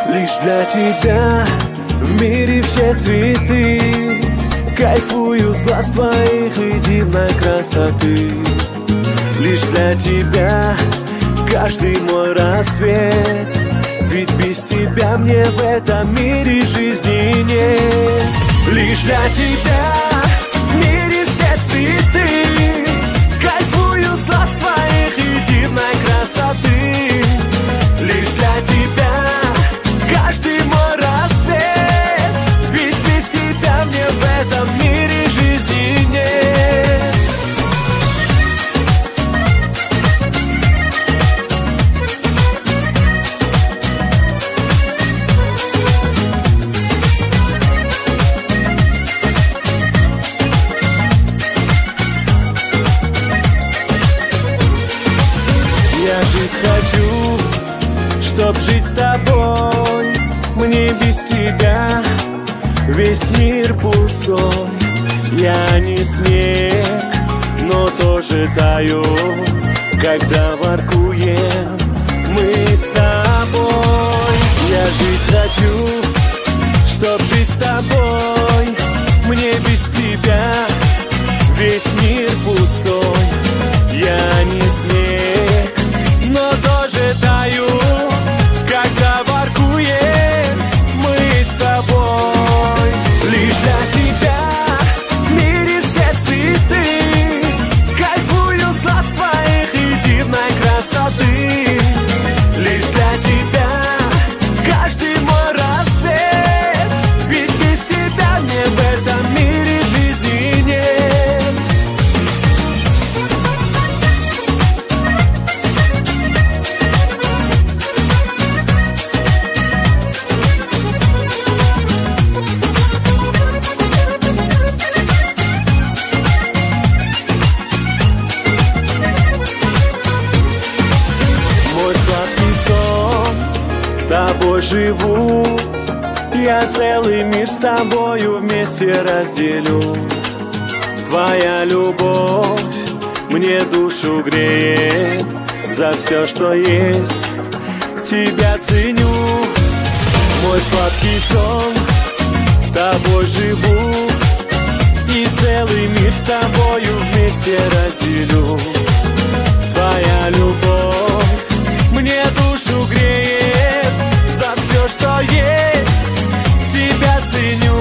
Лишь для тебя в мире все цветы. Кайфую с глаз твоих и дивной красоты. Лишь для тебя каждый мой рассвет. Ведь без тебя мне в этом мире жизни нет. Лишь для тебя в мире все цветы. Кайфую с глаз твоих и дивной красоты. Лишь для тебя каждый мой рассвет. Ведь без тебя мне в этом мире жизни нет. Я жить хочу, чтоб жить с тобой. Мне без тебя весь мир пустой. Я не снег, но тоже таю, когда воркуем мы с тобой. Я жить хочу, чтоб жить с тобой. Мне без тебя весь мир пустой. Я не снег, но тоже таю, когда воркуем мы с тобой. Лишь для тебя в мире все цветы. Кайфую с глаз твоих и дивной красоты. Лишь для тебя каждый мой рассвет. Ведь без тебя мне в этом мире жизни нет. Мой сладкий сон, тобой живу. Я целый мир с тобою вместе разделю. Твоя любовь мне душу греет. За все, что есть, тебя ценю. Мой сладкий сон, тобой живу. И целый мир с тобою вместе разделю. Твоя любовь мне душу греет. За все, что есть, тебя ценю.